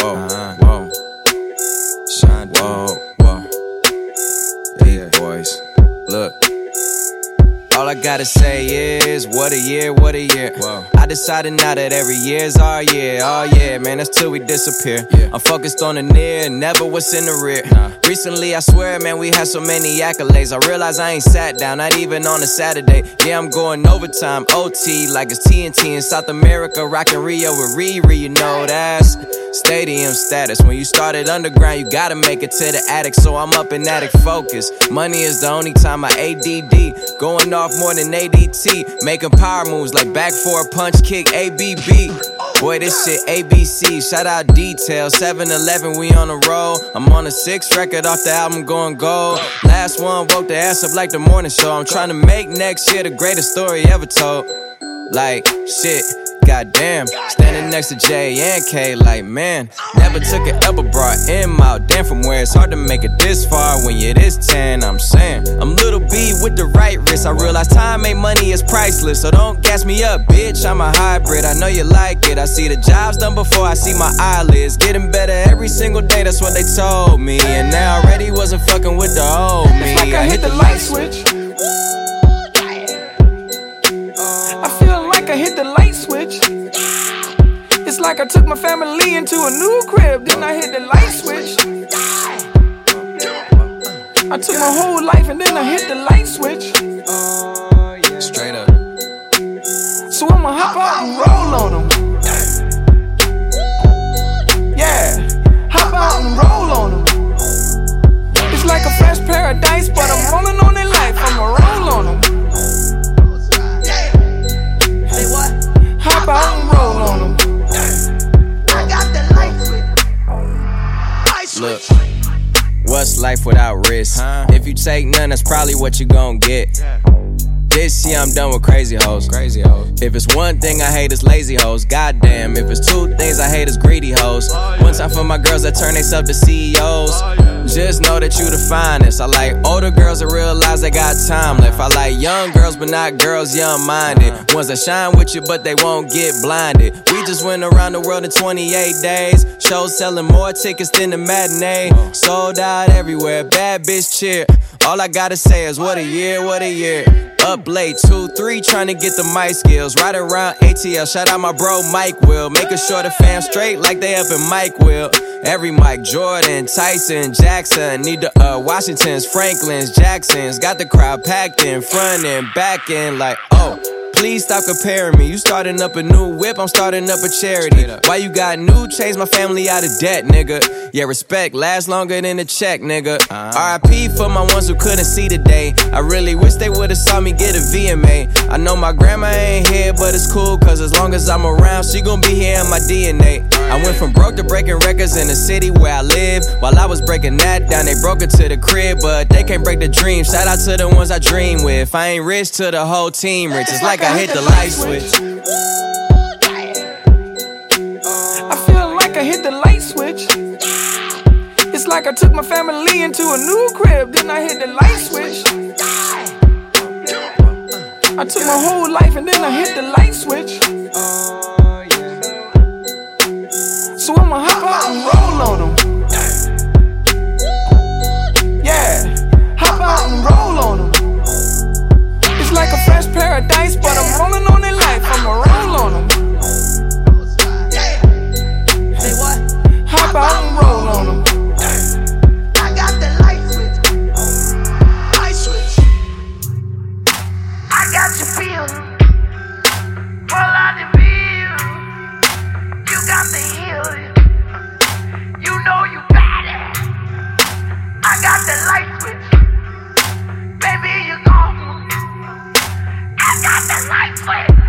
whoa. Shine, whoa. Yeah, boys. Look. All I gotta say is, what a year, what a year. Whoa. I decided now that every year's our year. Oh yeah, man, that's till we disappear. I'm focused on the near, never what's in the rear. Recently, I swear, man, we had so many accolades. I realize I ain't sat down, not even on a Saturday. Yeah, I'm going overtime, OT, like it's TNT in South America, rockin' Rio with Riri, you know that's stadium status. When you started underground, you gotta make it to the attic, so I'm up in attic focus. Money is the only time I ADD, going off more than ADT, making power moves like back for a punch kick, ABB. Boy, this shit ABC, shout out Detail, 7-Eleven, we on the roll. I'm on the 6th record off the album going gold. Last one woke the ass up like the morning show. I'm trying to make next year the greatest story ever told. Like, shit, goddamn, standing next to J and K, like, man, never took an L but brought M out. Damn, from where it's hard to make it this far when you're this 10, I'm saying. I'm little B with the right wrist. I realize time ain't money, is priceless, so don't gas me up, bitch. I'm a hybrid, I know you like it. I see the jobs done before I see my eyelids. Getting better every single day, that's what they told me. And now I already wasn't fucking with the old me. It's like I hit the light switch. I hit the light switch. It's like I took my family into a new crib, then I hit the light switch. I took my whole life and then I hit the light switch. Straight up. So I'ma hop out and roll on them. Yeah, hop out and roll on them. It's like a fresh paradise, but I'm rolling on their life. I'ma roll on them. Hop out and roll on them. I got the light switch. Look, what's life without risk? If you take none, that's probably what you gon' get. This year I'm done with crazy hoes. If it's one thing I hate, it's lazy hoes. Goddamn, if it's two things I hate, it's greedy hoes. One time for my girls that turn themselves to CEOs. Just know that you the finest. I like older girls that realize they got time left. I like young girls, but not girls young-minded. Ones that shine with you, but they won't get blinded. We just went around the world in 28 days. Shows selling more tickets than the matinee. Sold out everywhere, bad bitch cheer. All I gotta say is what a year, what a year. Up late, 2-3, trying to get the mic skills. Riding around ATL, shout out my bro Mike Will. Making sure the fam straight like they up in Mike Will. Every Mike, Jordan, Tyson, Jackson. Need the Washingtons, Franklins, Jacksons. Got the crowd packed in front and back in like, oh. Please stop comparing me. You starting up a new whip, I'm starting up a charity. Why you got new? Chase my family out of debt, nigga. Yeah, respect lasts longer than a check, nigga. RIP for my ones who couldn't see today. I really wish they would've saw me get a VMA. I know my grandma ain't here, but it's cool, cause as long as I'm around, she gon' be here in my DNA. I went from broke to breaking records in the city where I live. While I was breaking that down, they broke it to the crib, but they can't break the dream. Shout out to the ones I dream with. I ain't rich to the whole team rich. It's like I hit the light switch. I feel like I hit the light switch. It's like I took my family into a new crib, then I hit the light switch. I took my whole life and then I hit the light switch. So I'ma hop out and roll on them. Yeah, hop out and roll on them. It's like a fresh paradise, but I'm rolling on their life. I'ma roll on them. Hop out and roll on them. I got the light switch. Light switch. I got you feeling. Pull out the bill. You got the healing. You know you got it. I got the light switch. Baby, you gone. I got the light switch.